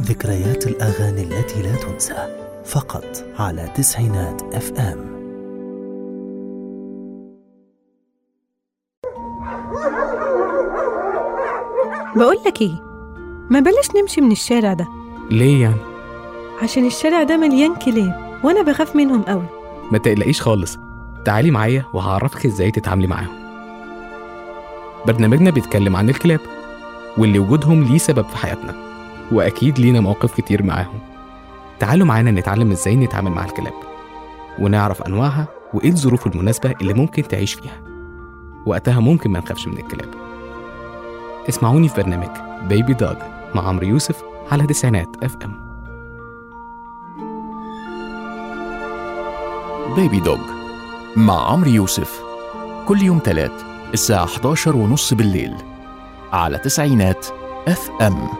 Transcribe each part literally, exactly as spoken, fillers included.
ذكريات الأغاني التي لا تنسى، فقط على تسعينات اف ام. بقولك ايه، ما بلاش نمشي من الشارع ده. ليه يعني؟ عشان الشارع ده مليان كلاب وانا بخاف منهم قوي. ما تقلقيش خالص، تعالي معايا وهعرفك ازاي تتعاملي معاهم. برنامجنا بيتكلم عن الكلاب واللي وجودهم ليه سبب في حياتنا، واكيد لينا مواقف كتير معاهم. تعالوا معانا نتعلم ازاي نتعامل مع الكلاب ونعرف انواعها وايه الظروف المناسبة اللي ممكن تعيش فيها، وقتها ممكن ما نخافش من الكلاب. اسمعوني في برنامج بيبي دوغ مع عمرو يوسف على تسعينات اف ام. بيبي دوغ مع عمرو يوسف كل يوم تلات الساعة حداشر ونص بالليل على تسعينات اف ام.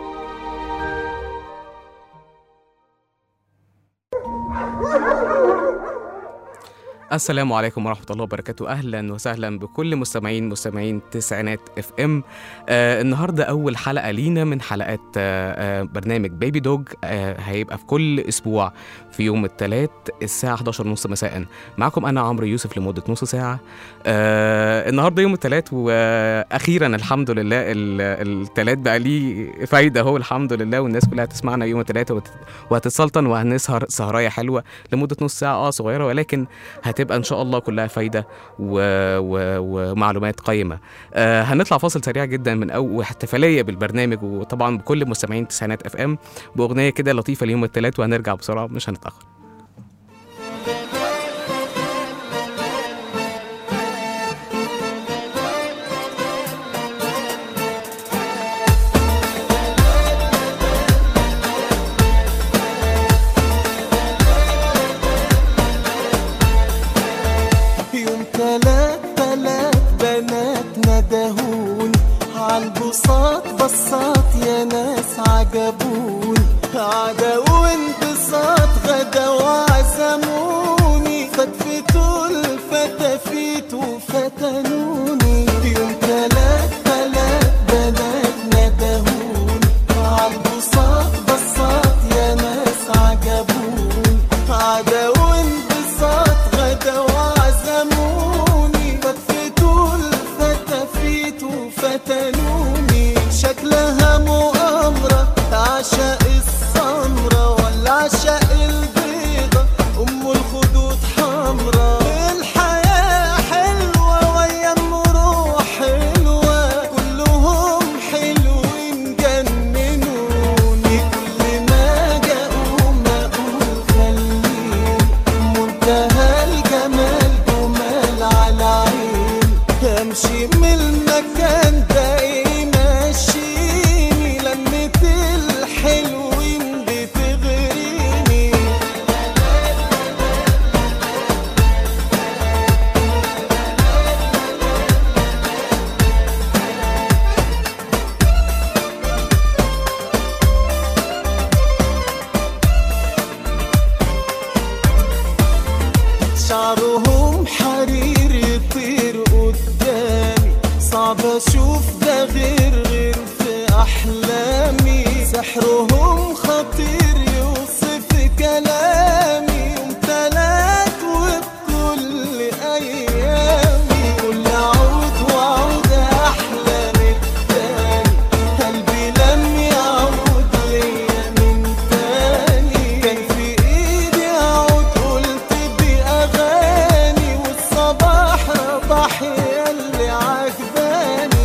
السلام عليكم ورحمة الله وبركاته. أهلا وسهلا بكل مستمعين مستمعين تسعينات اف ام. آه النهاردة أول حلقة لينا من حلقات آه برنامج بيبي دوغ. آه هيبقى في كل أسبوع في يوم الثلاث الساعة حداشر ونص مساء. معكم أنا عمرو يوسف لمدة نص ساعة. آه النهاردة يوم الثلاث، وأخيرا الحمد لله الثلاث بقى ليه فايدة هو الحمد لله، والناس كلها تسمعنا يوم الثلاث وهتتسلطن وهنسهر سهراية حلوة لمدة نص ساعة اه صغيرة، ولكن هتبقى ان شاء الله كلها فايده و... و... ومعلومات قيمه. آه هنطلع فاصل سريع جدا من او احتفاليه بالبرنامج وطبعا بكل مستمعين تسعينات اف ام باغنيه كده لطيفه ليوم الثلاث، وهنرجع بسرعه مش هنتاخر. عالبساط بصات يا ناس عجبون، عدا وانبساط غدا وعزموني، فتفتوا الفتافيت وفتنوني. يوم تلات تلات بنات ندهون، عالبساط بصات يا ناس عجبون، عدا وانبساط غدا وعزموني، فتفتوا الفتافيت وفتنوني. شكلها مؤامرة، عشاء السمرة ولا عشاء البيضة، أم الخدود حمرة. الحياة حلوة ويا المروح حلوة، كلهم حلوين جننوني. كل ما جاءوا ما أقول خليني، منتهى الجمال جمال على عين. أمشي من المكان ده شعرهم حرير يطير قدامي، صعب اشوف ده غير غير في احلامي. سحرهم خطير يوصف كلامي، يوم تلات وبكل ايامي. كل عود وعود احلى من التاني، قلبي لم يعود ليا من تاني. كان في ايدي عود قلت بأغاني، والصباح رباح ياللي عجباني.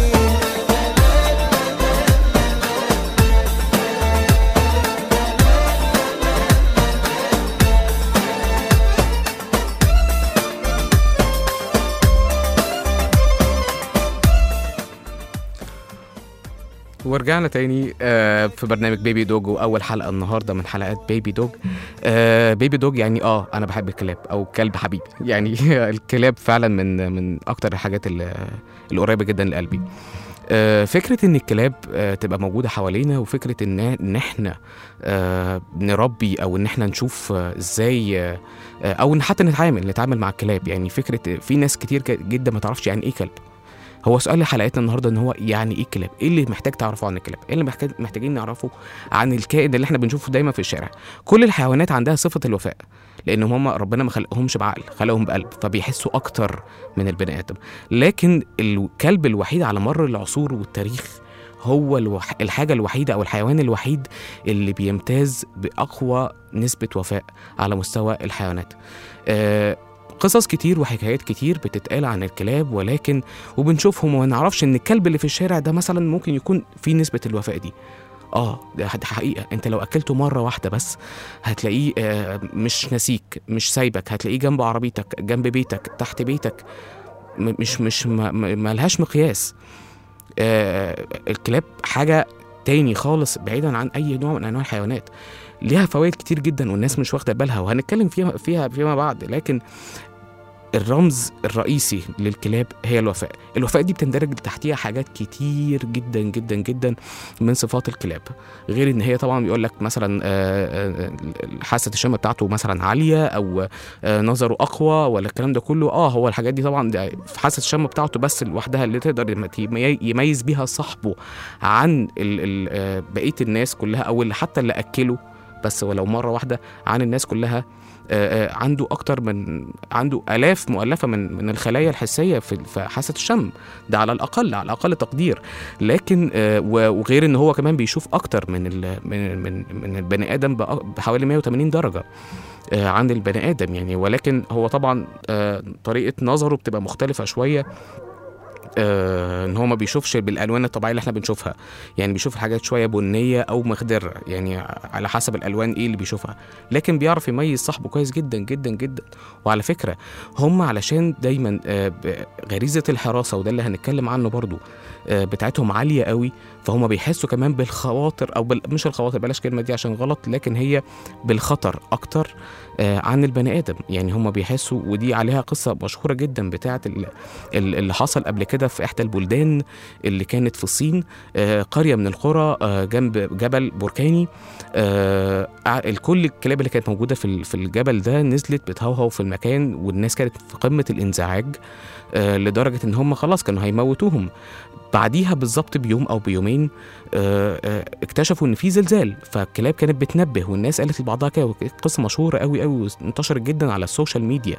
ورجعنا تاني آه في برنامج بيبي دوج، واول حلقه النهارده من حلقات بيبي دوج. آه بيبي دوج يعني اه انا بحب الكلاب او كلب حبيبي يعني الكلاب فعلا من من اكتر الحاجات اللي قريبه جدا لقلبي. آه فكره ان الكلاب آه تبقى موجوده حوالينا، وفكره ان ان احنا آه نربي او ان احنا نشوف آه ازاي آه او ان حتى نتعامل نتعامل مع الكلاب. يعني فكره في ناس كتير جدا ما تعرفش يعني ايه كلب، هو سؤال حلقتنا النهارده ان هو يعني ايه الكلاب؟ ايه اللي محتاج تعرفه عن الكلاب؟ ايه اللي محتاج محتاجين نعرفه عن الكائن اللي احنا بنشوفه دايما في الشارع؟ كل الحيوانات عندها صفه الوفاء، لان هم ربنا ما خلقهمش بعقل، خلقهم بقلب، فبيحسوا اكتر من البني ادم. لكن الكلب الوحيد على مر العصور والتاريخ هو الوح... الحاجة الوحيدة أو الحيوان الوحيد اللي بيمتاز بأقوى نسبة وفاء على مستوى الحيوانات. آه قصص كتير وحكايات كتير بتتقال عن الكلاب، ولكن وبنشوفهم وما نعرفش إن الكلب اللي في الشارع ده مثلا ممكن يكون فيه نسبة الوفاء دي. اه ده حقيقة، انت لو اكلته مرة واحدة بس هتلاقيه آه مش ناسيك، مش سايبك، هتلاقيه جنب عربيتك، جنب بيتك، تحت بيتك، مش مش ما لهاش مقياس. آه الكلاب حاجة تاني خالص بعيدا عن أي نوع من أنواع الحيوانات، ليها فوائد كتير جدا والناس مش واخدة بالها وهنتكلم فيها فيها فيما بعد. لكن الرمز الرئيسي للكلاب هي الوفاء. الوفاء دي بتندرج تحتيها حاجات كتير جدا جدا جدا من صفات الكلاب، غير ان هي طبعا بيقول لك مثلا حاسة الشم بتاعته مثلا عالية او نظره اقوى ولا الكلام ده كله. اه هو الحاجات دي طبعا في حاسة الشم بتاعته بس لوحدها اللي تقدر يميز بيها صاحبه عن بقية الناس كلها، او حتى اللي اكله بس ولو مرة واحدة عن الناس كلها. آه عنده اكتر من عنده الاف مؤلفه من من الخلايا الحسيه في حاسه الشم، ده على الاقل على اقل تقدير. لكن آه وغير ان هو كمان بيشوف اكتر من من من من البني ادم بحوالي مية وتمانين درجه آه عن البني ادم يعني. ولكن هو طبعا آه طريقه نظره بتبقى مختلفه شويه، آه ان هو ما بيشوفش بالالوان الطبيعيه اللي احنا بنشوفها، يعني بيشوف حاجات شويه بنيه او مخضره يعني على حسب الالوان ايه اللي بيشوفها، لكن بيعرف يميز صاحبه كويس جدا جدا جدا. وعلى فكره هم علشان دايما آه غريزه الحراسه، وده اللي هنتكلم عنه برضو، آه بتاعتهم عاليه قوي، فهم بيحسوا كمان بالخواطر او بال... مش الخواطر، بلاش كلمه دي عشان غلط، لكن هي بالخطر اكتر آه عن البني ادم. يعني هم بيحسوا، ودي عليها قصه مشهوره جدا بتاعه اللي حصل قبل كده في احدى البلدان اللي كانت في الصين، آه قريه من القرى آه جنب جبل بركاني. آه الكل الكلاب اللي كانت موجوده في في الجبل ده نزلت بتهوهو في المكان، والناس كانت في قمه الانزعاج آه لدرجه ان هم خلاص كانوا هيموتوهم. بعديها بالظبط بيوم او بيومين آه آه اكتشفوا ان في زلزال، فالكلاب كانت بتنبه والناس قالت لبعضها كده، قصه مشهوره قوي قوي وانتشرت جدا على السوشيال ميديا.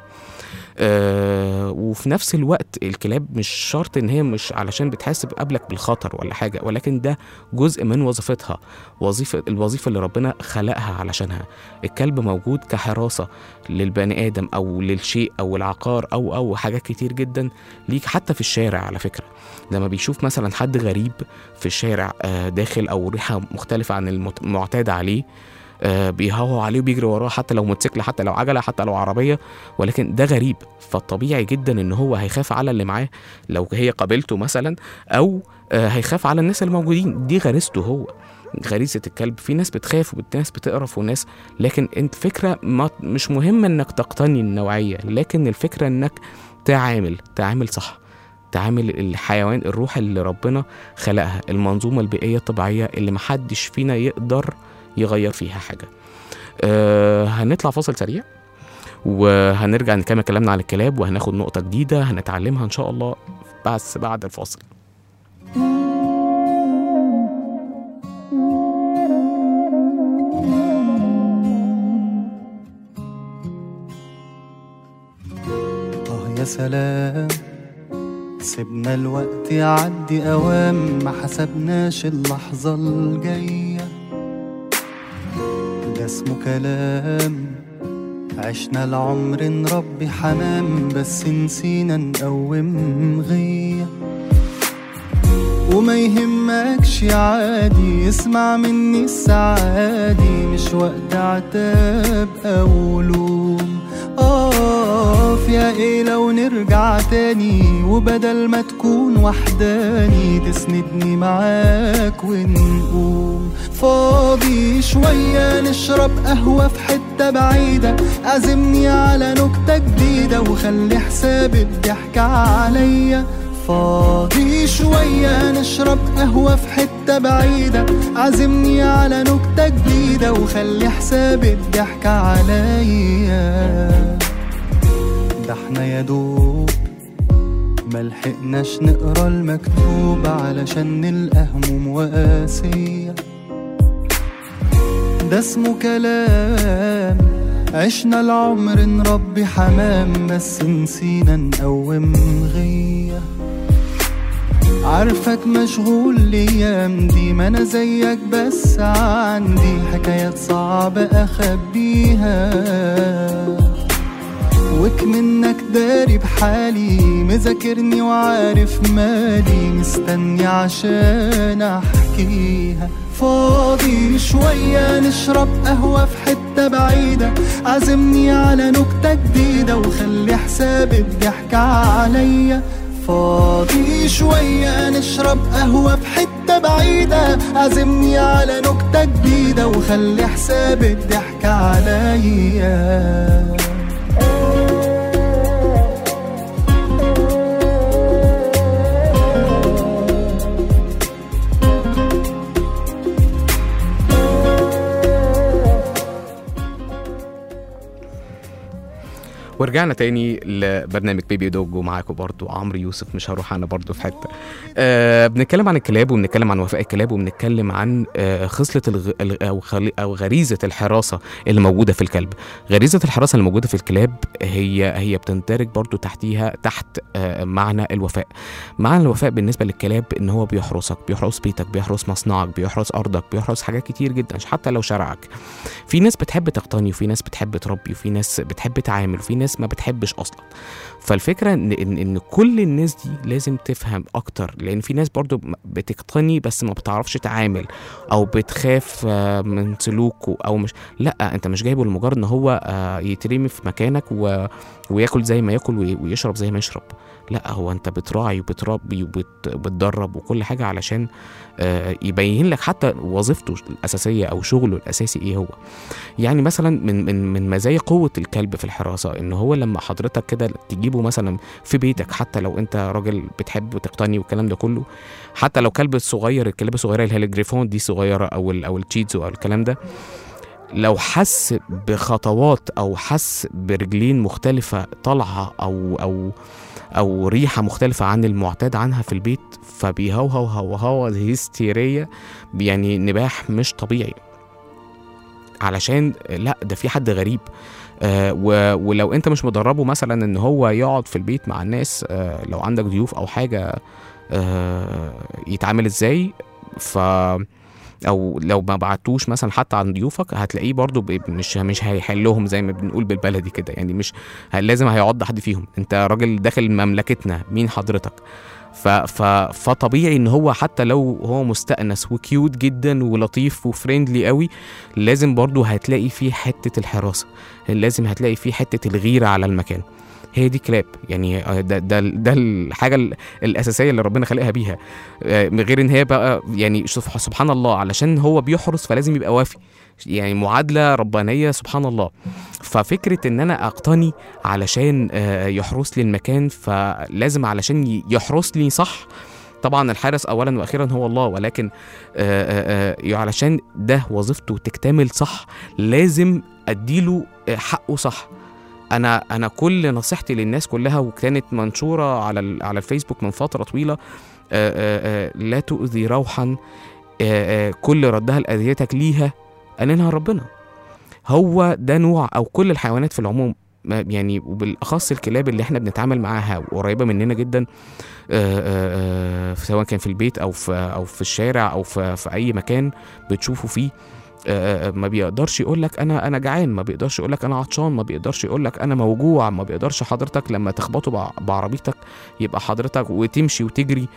آه وفي نفس الوقت الكلاب مش شرط ان هي مش علشان بتحس بقابلك بالخطر ولا حاجه، ولكن ده جزء من وظيفتها، وظيفه الوظيفه اللي ربنا خلقها علشانها. الكلب موجود كحراسه للبني ادم او للشيء او العقار او او حاجات كتير جدا ليك، حتى في الشارع. على فكره لما بيشوف مثلا حد غريب في الشارع آه داخل او ريحه مختلفه عن المعتاد عليه، آه بيهوهو عليه وبيجري وراه، حتى لو موتوسيكل، حتى لو عجله، حتى لو عربيه، ولكن ده غريب، فالطبيعي جدا ان هو هيخاف على اللي معاه لو هي قابلته مثلا، او آه هيخاف على الناس الموجودين. دي غريزته هو، غريزه الكلب. في ناس بتخاف وناس بتقرف وناس، لكن انت فكره مش مهم انك تقتني النوعيه، لكن الفكره انك تعامل تعامل صح، تعامل الحيوان، الروح اللي ربنا خلقها، المنظومه البيئيه الطبيعيه اللي محدش فينا يقدر يغير فيها حاجة. أه هنطلع فاصل سريع وهنرجع نكمل كلامنا عن الكلاب، وهناخد نقطة جديدة هنتعلمها إن شاء الله بس بعد الفاصل. آه يا سلام، سيبنا الوقت يعدي أوام، ما حسبناش اللحظة الجاية، ده اسمه كلام. عشنا العمر نربي حمام، بس نسينا نقوم غية. وما يهمكش عادي، اسمع مني السعادي، مش وقت عتاب أو لوم. آه يا ايه لو نرجع تاني، وبدل ما تكون وحداني تسندني معاك ونقوم. فاضي شوية نشرب قهوة في حتة بعيدة، عزمني على نكتة جديدة وخلي حساب الضحك عليا. فاضي شوية نشرب قهوة في حتة بعيدة، عزمني على نكتة جديدة وخلي حساب الضحك عليا. ده احنا يا دوب ملحقناش نقرا المكتوب علشان نلقى هموم وقاسية. ده اسمه كلام، عشنا العمر نربي حمام بس نسينا نقوم غية. عارفك مشغول ليام دي، ما انا زيك بس عندي حكايات صعبة اخبيها، وك منك داري بحالي، مذاكرني وعارف مالي، مستني عشان احكيها. فاضي شوية نشرب قهوة في حتة بعيدة، عزمني على نكتة جديدة وخلي حساب الضحكة عليا. فاضي شوية نشرب قهوة في حتة بعيدة، عزمني على نكتة جديدة وخلي حساب الضحكة عليا. ورجعنا تاني لبرنامج بيبي دوج، ومعاكم برضو عمرو يوسف، مش هروح انا برضو في حته. آه بنتكلم عن الكلاب، وبنتكلم عن وفاء الكلاب، وبنتكلم عن آه خصله الغ... او خلي... او غريزه الحراسه اللي موجوده في الكلب. غريزه الحراسه اللي موجوده في الكلاب هي هي بتندرج برضو تحتيها تحت آه معنى الوفاء. معنى الوفاء بالنسبه للكلاب ان هو بيحرسك، بيحرس بيتك، بيحرس مصنعك، بيحرس ارضك، بيحرس حاجات كتير جدا حتى لو شرعك. في ناس بتحب تقتني، وفي ناس بتحب تربي، وفي ناس بتحب تعامل، وفي ناس ما بتحبش اصلا. فالفكره ان ان, إن كل الناس دي لازم تفهم اكتر، لان في ناس برضو بتقتني بس ما بتعرفش تعامل، او بتخاف من سلوكه، او مش لا انت مش جايبه لمجرد ان هو يترمي في مكانك و... وياكل زي ما ياكل ويشرب زي ما يشرب. لا، هو انت بتراعي وبتربي وبتدرب وكل حاجه علشان يبين لك حتى وظيفته الاساسيه او شغله الاساسي ايه هو. يعني مثلا من من من مزايا قوه الكلب في الحراسه ان هو لما حضرتك كده تجيبه مثلا في بيتك، حتى لو انت راجل بتحب تقتني والكلام ده كله، حتى لو كلب صغير، الكلاب الصغيره اللي هي الجريفون دي صغيره، او ال او التشيتزو او الكلام ده، لو حس بخطوات او حس برجلين مختلفه طالعه او او او ريحه مختلفه عن المعتاد عنها في البيت، فبيهوهو هوهو هستيريه، يعني نباح مش طبيعي، علشان لا ده في حد غريب. آه ولو انت مش مدربه مثلا ان هو يقعد في البيت مع الناس، آه لو عندك ضيوف او حاجه، آه يتعامل ازاي، ف او لو ما بعتوش مثلا حتى عن ضيوفك، هتلاقيه برضو مش مش هيحلهم زي ما بنقول بالبلدي كده، يعني مش لازم هيعض حد فيهم. انت راجل داخل مملكتنا، مين حضرتك؟ ف ف فطبيعي ان هو حتى لو هو مستأنس وكيوت جدا ولطيف وفريندلي قوي، لازم برضو هتلاقي فيه حته الحراسه، لازم هتلاقي فيه حته الغيره على المكان. هي دي كلاب، يعني ده ده ده الحاجه الاساسيه اللي ربنا خلقها بيها، من غير ان هي بقى يعني سبحان الله، علشان هو بيحرس فلازم يبقى وافي، يعني معادله ربانيه سبحان الله. ففكره ان انا اقتني علشان يحرس لي المكان، فلازم علشان يحرس لي صح. طبعا الحارس اولا واخيرا هو الله، ولكن آآ آآ علشان ده وظيفته تكتمل صح، لازم اديله حقه صح. انا انا كل نصيحتي للناس كلها، وكانت منشوره على على الفيسبوك من فتره طويله، آآ آآ لا تؤذي روحا آآ كل ردها لاذيتك ليها انها ربنا. هو ده نوع، او كل الحيوانات في العموم يعني، وبالاخص الكلاب اللي احنا بنتعامل معاها وقريبه مننا جدا، آآ آآ سواء كان في البيت او في او في الشارع او في, في اي مكان بتشوفه فيه، ما بيقدرش يقولك انا انا جعان، ما بيقدرش يقولك انا عطشان، ما بيقدرش يقولك انا موجوع، ما بيقدرش حضرتك لما تخبطه بعربيتك يبقى حضرتك وتمشي وتجري،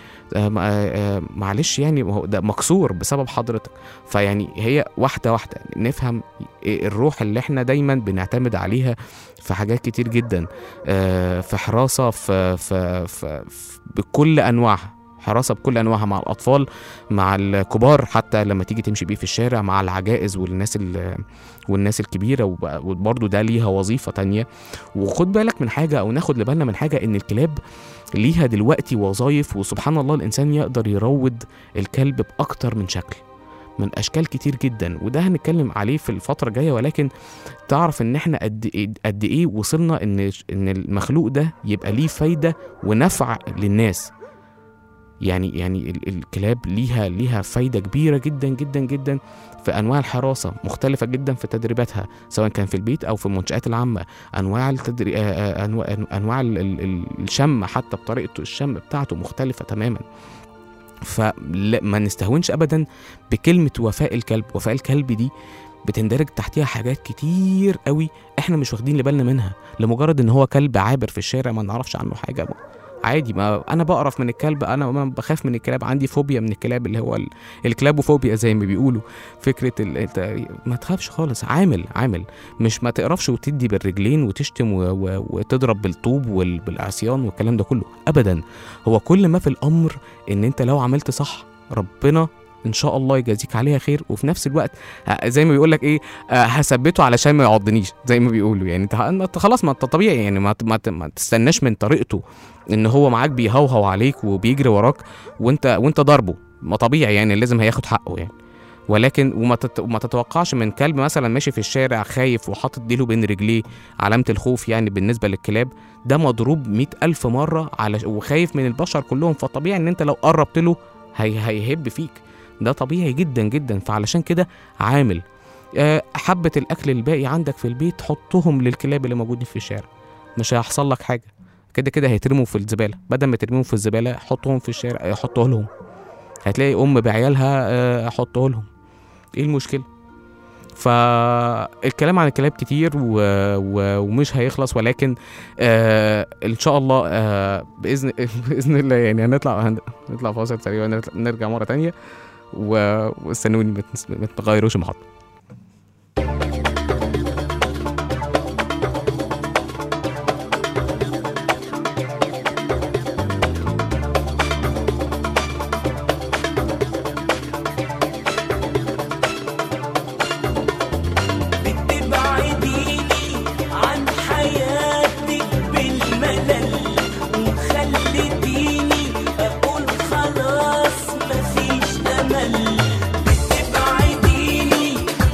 معلش يعني ده مكسور بسبب حضرتك. فيعني هي واحده واحده نفهم الروح اللي احنا دايما بنعتمد عليها في حاجات كتير جدا، في حراسه في, في, في, في بكل انواعها، حراسه بكل انواعها، مع الاطفال، مع الكبار، حتى لما تيجي تمشي بيه في الشارع، مع العجائز والناس والناس الكبيره، وبرضه ده ليها وظيفه تانية. وخد بالك من حاجه، او ناخد لبالنا من حاجه، ان الكلاب ليها دلوقتي وظايف، وسبحان الله الانسان يقدر يروض الكلب باكتر من شكل. من اشكال كتير جدا، وده هنتكلم عليه في الفتره الجايه. ولكن تعرف ان احنا قد ايه قد ايه وصلنا ان ان المخلوق ده يبقى ليه فايده ونفع للناس. يعني يعني الكلاب ليها ليها فايده كبيره جدا جدا جدا في انواع الحراسه، مختلفه جدا في تدريباتها سواء كان في البيت او في المنشآت العامه. انواع التدري... انواع انواع الشم، حتى بطريقه الشم بتاعته مختلفه تماما. فما نستهونش ابدا بكلمه وفاء الكلب. وفاء الكلب دي بتندرج تحتها حاجات كتير قوي احنا مش واخدين بالنا منها، لمجرد ان هو كلب عابر في الشارع ما نعرفش عنه حاجه عادي. ما انا بقرف من الكلب، انا ما بخاف من الكلاب، عندي فوبيا من الكلاب اللي هو الكلابوفوبيا زي ما بيقولوا. فكره ال... ما تخافش خالص، عامل عامل مش ما تقرفش وتدي بالرجلين وتشتم و... و... وتضرب بالطوب وبالعصيان والكلام ده كله ابدا. هو كل ما في الامر ان انت لو عملت صح ربنا ان شاء الله يجازيك عليها خير، وفي نفس الوقت زي ما بيقول لك ايه، هثبته علشان ما يعضنيش زي ما بيقولوا. يعني انت خلاص ما انت طبيعي، يعني ما, ما, ما تستناش من طريقته ان هو معاك بيهوهو عليك وبيجري وراك وانت وانت ضربه، ما طبيعي يعني لازم هياخد حقه يعني. ولكن وما تت... وما تتوقعش من كلب مثلا ماشي في الشارع خايف وحاطط ديله بين رجليه، علامه الخوف يعني بالنسبه للكلاب، ده مضروب مئة ألف مره على وخايف من البشر كلهم. فطبيعي ان انت لو قربت له هي... هيهب فيك، ده طبيعي جدا جدا. فعلشان كده عامل أه حبة الأكل الباقي عندك في البيت حطهم للكلاب اللي موجودين في الشارع، مش هيحصل لك حاجة، كده كده هيترموا في الزبالة. بدل ما ترميهم في الزبالة حطهم في الشارع، حطه لهم. هتلاقي أم بعيالها أه حطه لهم، إيه المشكلة؟ فالكلام عن الكلاب كتير و... و... ومش هيخلص، ولكن آه ان شاء الله آه باذن باذن الله يعني هنطلع هنطلع فاصل سريع ونرجع مره تانية، واستنوني ما تغيروش المحطه. خلاص مفيش أمل، بتبعديني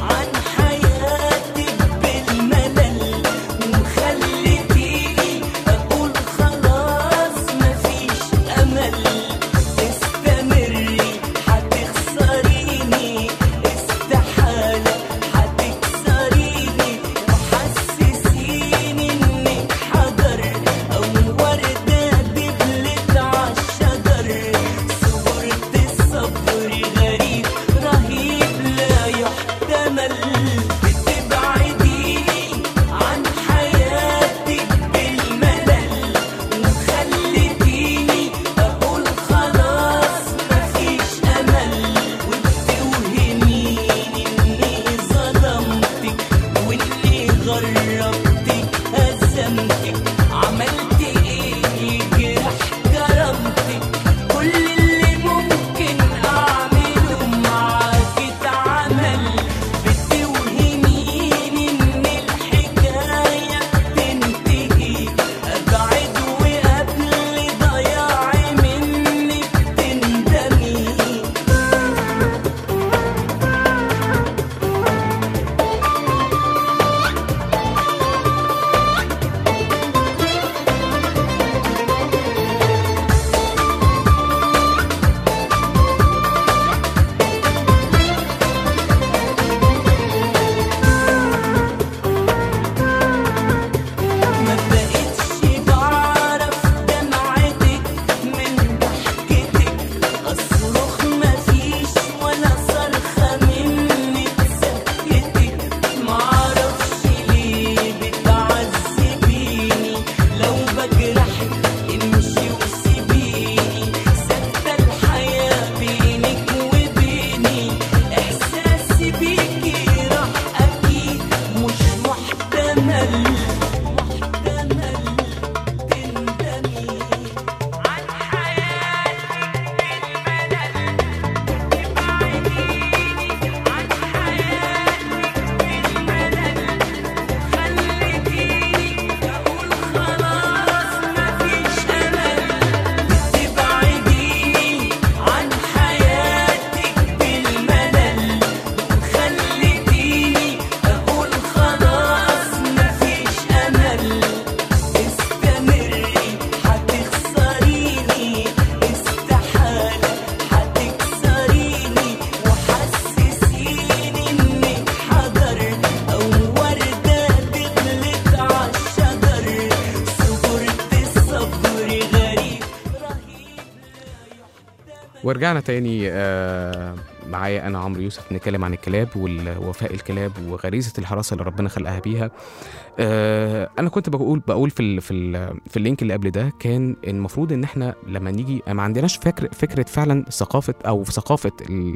ورجعنا تاني آه معايا انا عمرو يوسف نتكلم عن الكلاب ووفاء الكلاب وغريزه الحراسه اللي ربنا خلقها بيها. آه انا كنت بقول بقول في ال في ال في اللينك اللي قبل ده، كان المفروض ان احنا لما نيجي ما عندناش فكر فكره فعلا ثقافه او في ثقافه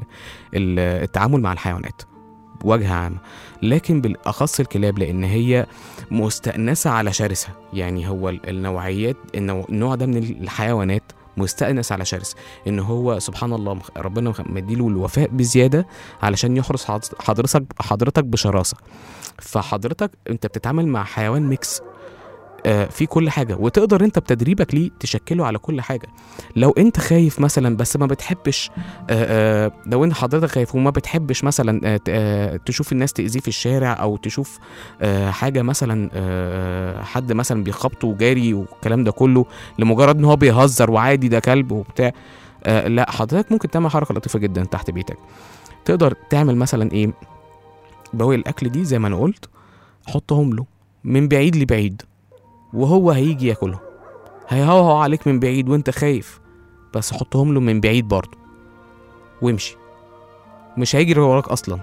التعامل مع الحيوانات بوجه عام، لكن بالاخص الكلاب لان هي مستأنسه على شرسه. يعني هو النوعيات النوع ده من الحيوانات مستأنس على شرس، ان هو سبحان الله ربنا مديله الوفاء بزياده علشان يحرس حضرتك حضرتك بشراسه. فحضرتك انت بتتعامل مع حيوان ميكس آه في كل حاجه، وتقدر انت بتدريبك ليه تشكله على كل حاجه. لو انت خايف مثلا بس ما بتحبش آه آه لو انت حضرتك خايف وما بتحبش مثلا آه آه تشوف الناس تأذيه في الشارع، او تشوف آه حاجه مثلا آه حد مثلا بيخبطه وجاري والكلام ده كله لمجرد ان هو بيهزر وعادي ده كلب وبتاع، آه لا حضرتك ممكن تعمل حركه لطيفه جدا تحت بيتك. تقدر تعمل مثلا ايه، بواقي الاكل دي زي ما انا قلت حطهم له من بعيد لبعيد، وهو هيجي ياكلهم، هيهوهو عليك من بعيد وانت خايف، بس حطهم له من بعيد برضه وامشي، مش هيجري وراك اصلا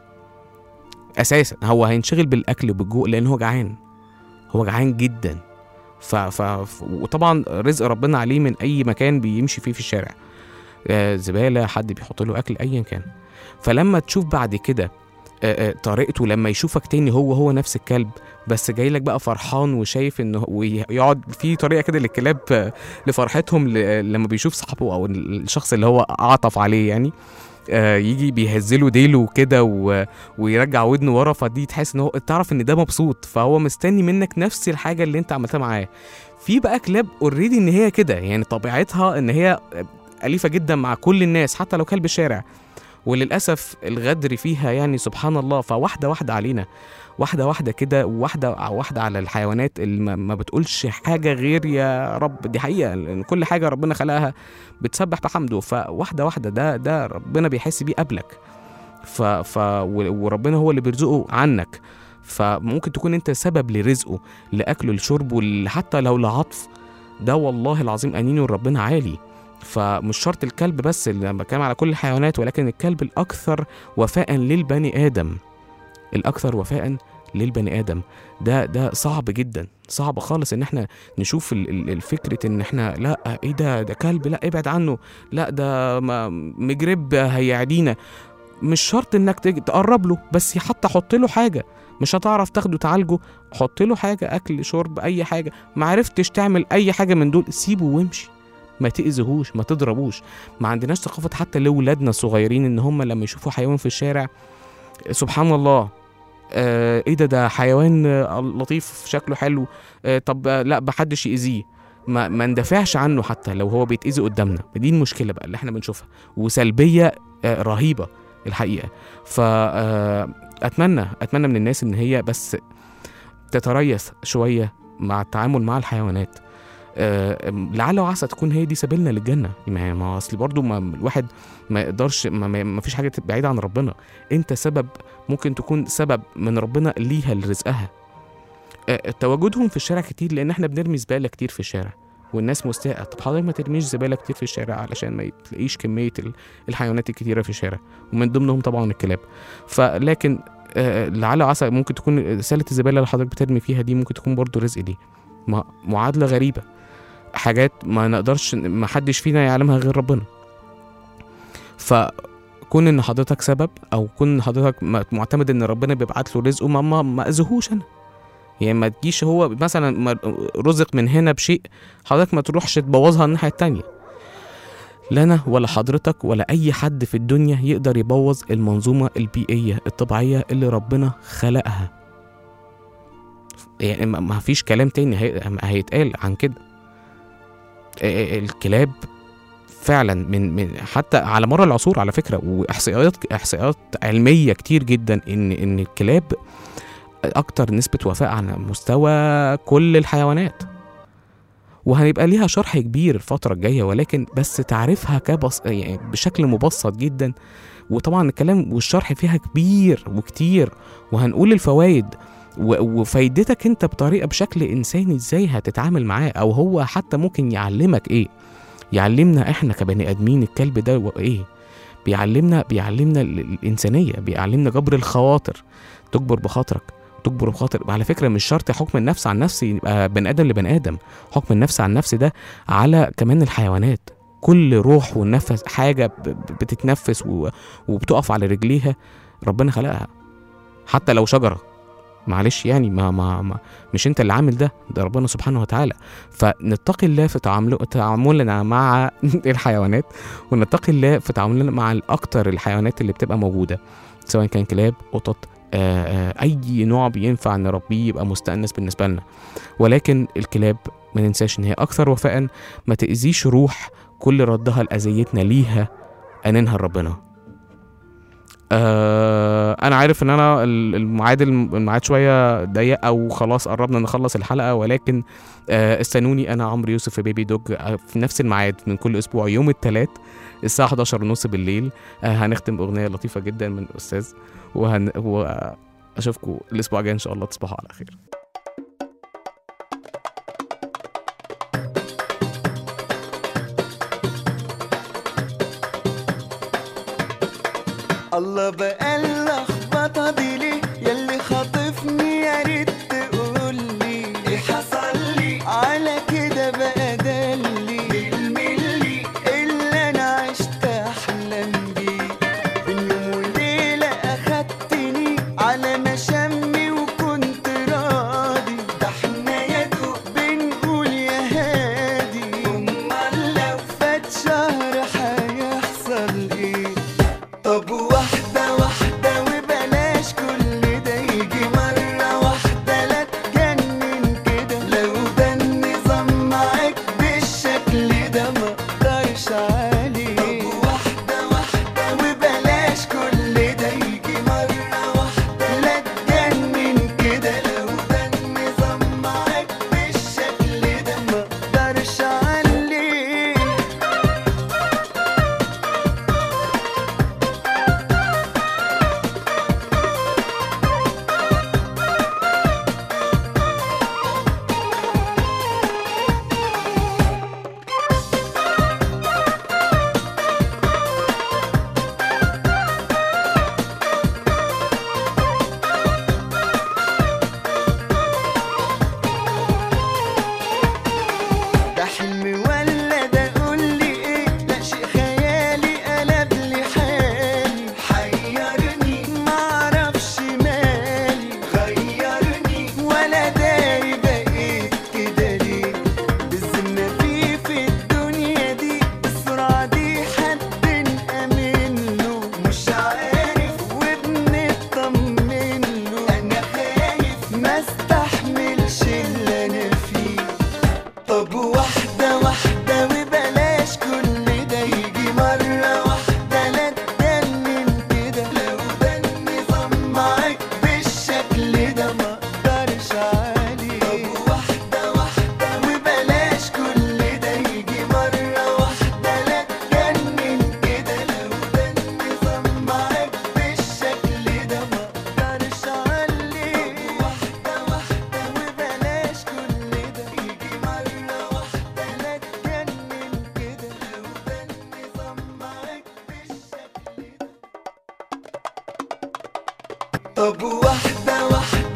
اساسا. هو هينشغل بالاكل وبالجوع لان هو جعان، هو جعان جدا. ف... ف... وطبعا رزق ربنا عليه من اي مكان بيمشي فيه في الشارع، آه زباله، حد بيحط له اكل، ايا كان. فلما تشوف بعد كده طريقته، لما يشوفك تاني هو هو نفس الكلب بس جاي لك بقى فرحان وشايف انه ويقعد في طريقه كده للكلاب لفرحتهم لما بيشوف صاحبه او الشخص اللي هو عطف عليه، يعني يجي بيهزله ديله كده ويرجع ودنه ورا، فدي تحس ان هو تعرف ان ده مبسوط، فهو مستني منك نفس الحاجه اللي انت عملتها معاه. في بقى كلاب اوريدي ان هي كده، يعني طبيعتها ان هي أليفة جدا مع كل الناس حتى لو كلب الشارع، وللأسف الغدر فيها يعني سبحان الله. فواحدة واحدة علينا، واحدة واحدة كده، واحدة واحدة على الحيوانات اللي ما بتقولش حاجة غير يا رب. دي حقيقة لأن كل حاجة ربنا خلقها بتسبح بحمده، فواحدة واحدة ده ده ربنا بيحس بيه قبلك، ف ف وربنا هو اللي بيرزقه عنك، فممكن تكون انت سبب لرزقه، لأكله، لشربه، حتى لو لعطف. ده والله العظيم أنينه ربنا عالي. فمش شرط الكلب بس اللي انا بتكلم على كل الحيوانات، ولكن الكلب الاكثر وفاء للبني ادم، الاكثر وفاء للبني ادم. ده ده صعب جدا، صعب خالص ان احنا نشوف الفكره ان احنا لا ايه ده ده كلب، لا ابعد عنه، لا ده مجرب هيعدينا. مش شرط انك تقرب له، بس حتى حط له حاجه. مش هتعرف تاخده تعالجه، حط له حاجه، اكل، شرب، اي حاجه. ما عرفتش تعمل اي حاجه من دول، سيبه وامشي، ما تأذيهوش، ما تضربوش. ما عندناش ثقافة حتى لأولادنا الصغيرين ان هم لما يشوفوا حيوان في الشارع سبحان الله آه ايه ده ده حيوان آه لطيف شكله حلو، آه طب آه لا محدش يأذيه، ما, ما ندافعش عنه حتى لو هو بيتأذي قدامنا. دي المشكلة بقى اللي احنا بنشوفها، وسلبية آه رهيبة الحقيقة. فأتمنى أتمنى من الناس ان هي بس تتريث شوية مع التعامل مع الحيوانات، أه لعل وعسى تكون هي دي سبيلنا للجنه. ما اصل برضو ما الواحد ما يقدرش، ما, ما فيش حاجه بعيده عن ربنا. انت سبب، ممكن تكون سبب من ربنا ليها لرزقها. أه تواجدهم في الشارع كتير لان احنا بنرمي زباله كتير في الشارع والناس مستاءه. طب حضرتك ما ترميش زباله كتير في الشارع علشان ما تلاقيش كميه الحيوانات الكتيره في الشارع، ومن ضمنهم طبعا الكلاب. فلكن أه لعل وعسى ممكن تكون سله الزباله اللي حضرتك بترمي فيها دي ممكن تكون برضو رزق ليه. معادله غريبه، حاجات ما نقدرش، ما حدش فينا يعلمها غير ربنا. فكون ان حضرتك سبب، او كون ان حضرتك معتمد ان ربنا بيبعت له رزقه، ما ما, ما اذيهوش انا. يعني ما تجيش هو مثلا رزق من هنا بشيء، حضرتك ما تروحش تبوظها الناحيه التانية. لا انا ولا حضرتك ولا اي حد في الدنيا يقدر يبوظ المنظومه البيئيه الطبيعيه اللي ربنا خلقها. يعني ما فيش كلام تاني هيتقال عن كده. الكلاب فعلا من من حتى على مر العصور على فكره، واحصائيات احصائيات علميه كتير جدا ان ان الكلاب اكتر نسبه وفاء على مستوى كل الحيوانات. وهنبقى ليها شرح كبير الفتره الجايه، ولكن بس تعرفها كبس يعني بشكل مبسط جدا. وطبعا الكلام والشرح فيها كبير وكتير، وهنقول الفوائد وفايدتك انت بطريقه بشكل انساني ازاي هتتعامل معاه، او هو حتى ممكن يعلمك ايه. يعلمنا احنا كبني ادمين الكلب ده ايه، بيعلمنا بيعلمنا الانسانيه، بيعلمنا جبر الخواطر، تجبر بخاطرك تجبر بخاطر. على فكره مش شرط حكم النفس عن نفسي يبقى بني ادم لبني ادم، حكم النفس عن نفسي ده على كمان الحيوانات. كل روح والنفس حاجه بتتنفس وبتقف على رجليها ربنا خلقها، حتى لو شجره معلش يعني ما, ما, ما مش انت اللي عامل ده، ده ربنا سبحانه وتعالى. فنتقي الله في تعاملنا مع الحيوانات، ونتقي الله في تعاملنا مع الاكتر الحيوانات اللي بتبقى موجوده، سواء كان كلاب، قطط، آآ آآ اي نوع بينفع نربيه يبقى مستأنس بالنسبه لنا. ولكن الكلاب ما ننساش ان هي اكثر وفاء، ما تأذيش روح كل ردها لأذيتنا ليها أننها ربنا. آه انا عارف ان انا الميعاد الميعاد شويه ضيق او خلاص قربنا نخلص الحلقه، ولكن آه استنوني انا عمرو يوسف في بيبي دوج في نفس الميعاد من كل اسبوع يوم الثلاث الساعه حداشر ونص بالليل. آه هنختم باغنيه لطيفه جدا من الاستاذ، وهن... واشوفكم الاسبوع الجاي ان شاء الله. تصبحوا على خير. الله بقى اللخبطه دي ليه ياللي خاطفني، يا ريت تقولي ايه حصل لي على كده بقى دلي بالملي اللي انا عشت احلم بيه. بين يوم وليله اخدتني على مشامي وكنت راضي، ده احنا يا دوب بنقول يا هادي، امال لو فات شهر هيحصل ايه؟ طب واحدة واحدة وبلاش كل ده يجي مرة واحدة، لا تجنن كده، لو ده النظام معاك بالشكل ده مقدرش عليه. طب واحدة واحدة وبلاش كل ده يجي مرة واحدة، لا تجنن كده، لو ده النظام معاك بالشكل ده مقدرش عليه. ده حلم ولا ده قولي ايه؟ لا شيء خيالي قلب لي حالي، حيرني معرفش مالي، غيرني ولا داري بقيت كده ليه. بالذمة في في الدنيا دي السرعة دي حد نأمن له، مش عارف وبنطمن له، أنا خايف ما استحملش اللي أنا فيه. طب واحدة واحدة وبلاش كل ده يجي مرة واحدة، لا تجنن كده، لو ده النظام معاك بالشكل ده مقدرش عليه. طب واحدة واحدة وبلاش كل ده يجي مرة واحدة، لا تجنن كده، لو ده النظام معاك بالشكل ده مقدرش عليه. واحدة واحدة وبلاش كل ده يجي مرة واحدة، لا تجنن كده، لو ده النظام معاك بالشكل ده. طب واحدة واحدة